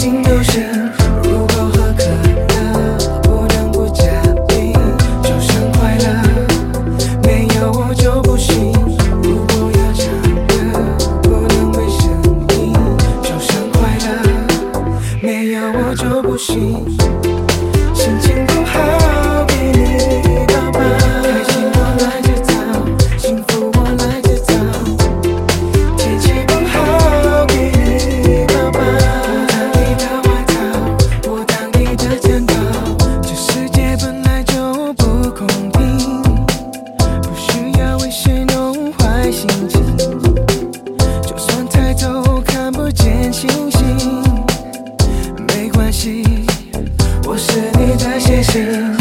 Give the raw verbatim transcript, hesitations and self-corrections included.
情都行，如果喝可乐不能不加冰，就剩快乐，没有我就不行。如果要唱歌不能没声音，就剩快乐，没有我就不行。心情不好给你抱抱，开心我来制造，幸福我来制造。天气不好给你抱抱，我当你的外套，我当你的肩膀。这世界本来就不公平，不需要为谁弄坏心情。就算抬头看不见星星，没关系，我是你的写信。